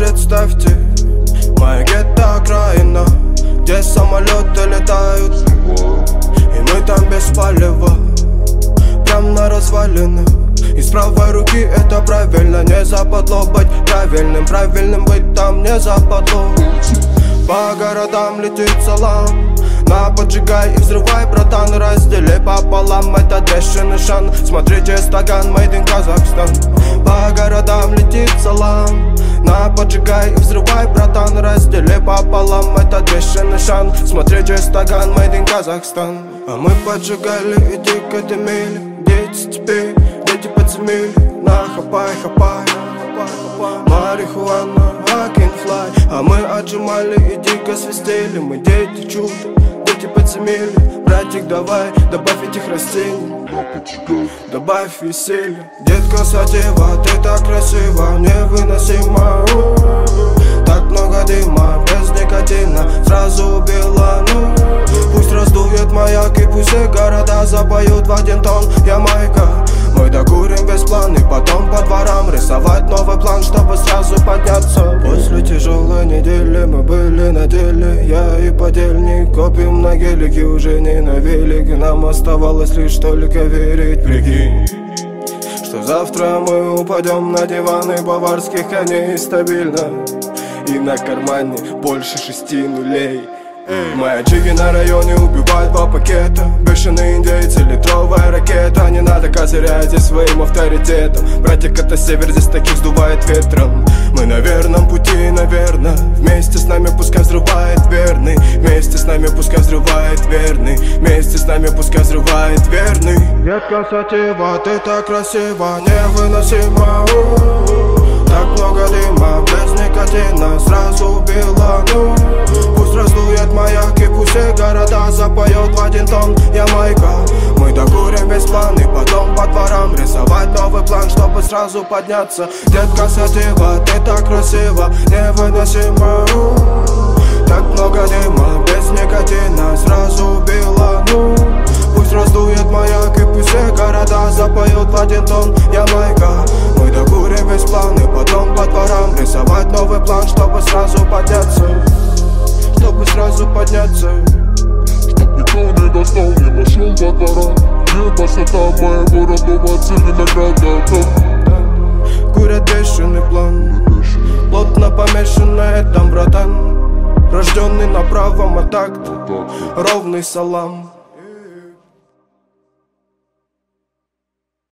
представьте, моя гетто-окраина, где самолеты летают, и мы там без палева, прям на развалинах. Из правой руки это правильно, не западло быть правильным, правильным быть там не западло. По городам летит салам, на поджигай и взрывай, братан, раздели пополам, это дешевый шан. Смотрите, стакан made in Казахстан. По городам летит салам, на поджигай и взрывай, братан, раздели пополам, это дешевый шан. Смотрите, стакан made in Казахстан. А мы поджигали и дико дымили, дети теперь, дети подземели, на хапай, хапай, марихуана, флай. А мы отжимали и дико свистели, мы дети чудо, дети подземели. Братик, давай, добавь этих растений, добавь веселье. Детка сатива, ты так красива, невыносимо. Так много дыма, без никотина, сразу убила, ну. Пусть раздует маяк и пусть все города запоют в один тон. Ямайка, мы докурим весь план и потом по дворам рисовать новый план, чтобы сразу подняться. После тяжелой недели мы были на деле, я и подельник, копим на гелике, уже не на велике. Нам оставалось лишь только верить, прикинь, что завтра мы упадем на диваны баварских коней стабильно, и на кармане больше 6 нулей. Мои джиги на районе убивают 2 пакета, бешеные индейцы, литровая ракета. Не надо козырять здесь своим авторитетом, братик, это север, здесь таких сдувает ветром. Мы на верном пути, наверно, вместе с нами пускай взрывает верный, вместе с нами пускай взрывает верный, вместе с нами пускай взрывает верный. Детка сатива, ты так красива, невыносимо. Так много дыма, без никотина, сразу убила, ну. Пусть раздует маяк и пусть все города запоют в один тон. Ямайка, мы докурим весь план и потом по дворам рисовать новый план, чтобы сразу подняться. Детка сатива, ты так красива, невыносимо. Так много дыма, без никотина, сразу убила, ну. Пусть раздует маяк и пусть все города запоют в один тон. Ямайка, мы докурим весь план и потом по дворам рисовать новый план, чтобы сразу подняться, чтобы сразу подняться. Чтоб никто не достал, не нашел во дворах. Где высота моего родного Целинограда? Курят бешеный план, плотно помешан на этом, братан. Рожденный на правом, а такт ровный салам.